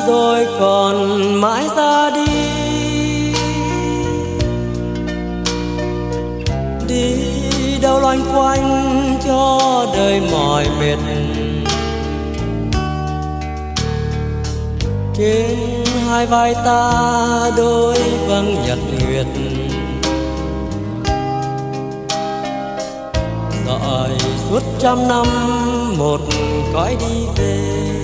rồi còn mãi ra đi. Đi đâu loanh quanh cho đời mỏi mệt, trên hai vai ta đôi vầng nhật nguyệt. Dõi suốt trăm năm một cõi đi về.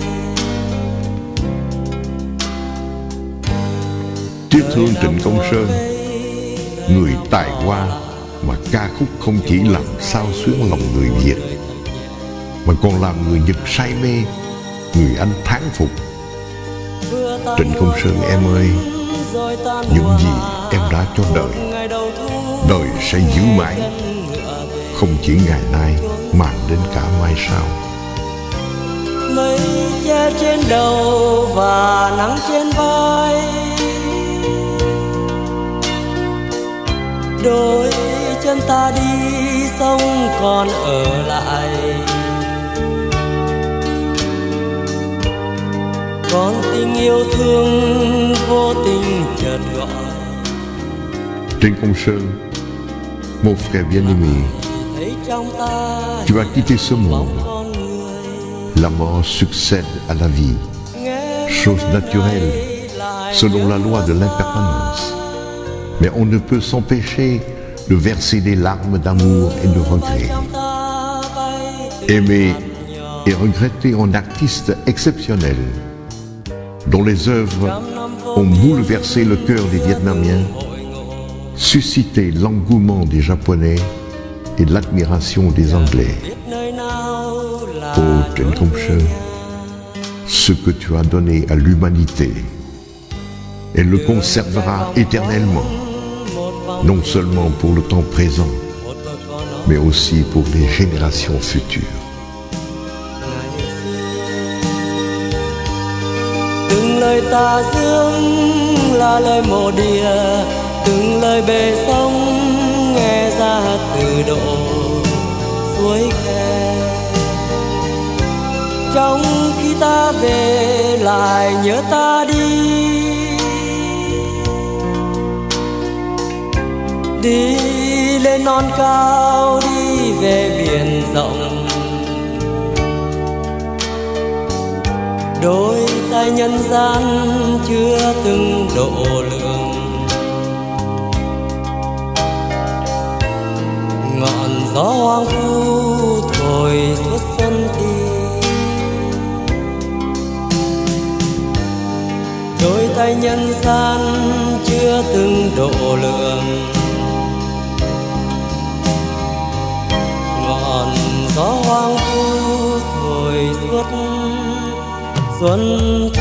Tiếc thương Trịnh Công Sơn, người tài hoa mà ca khúc không chỉ làm xao xuyến lòng người Việt mà còn làm người Nhật say mê, người Anh thán phục. Trịnh Công Sơn em ơi, những gì em đã cho đời, đời sẽ giữ mãi, không chỉ ngày nay mà đến cả mai sau. Mây che trên đầu và nắng trên vai, đôi chân ta đi sông còn ở lại. Còn tình yêu thương vô tình chợt gọi. Trịnh Công Sơn, mon frère bien-aimé, tu as quitté ce monde. La mort succède à la vie, chose naturelle selon la loi de l'impermanence. Mais on ne peut s'empêcher de verser des larmes d'amour et de regret. Aimer et regretter un artiste exceptionnel, dont les œuvres ont bouleversé le cœur des Vietnamiens, suscité l'engouement des Japonais et l'admiration des Anglais. Oh Trịnh Công Sơn, ce que tu as donné à l'humanité, elle le conservera éternellement, non seulement pour le temps présent, mais aussi pour les générations futures. Từng lời ta dương là lời mộ địa, từng lời bề sông nghe ra từ độ suối khe. Trong khi ta về lại nhớ ta đi, đi lên non cao, đi về biển rộng. Đôi tay nhân gian chưa từng độ lượng, ngọn gió hoang vu thổi suốt xuân thì. Đôi tay nhân gian chưa từng độ lượng, ngọn gió hoang vu thổi suốt xuân.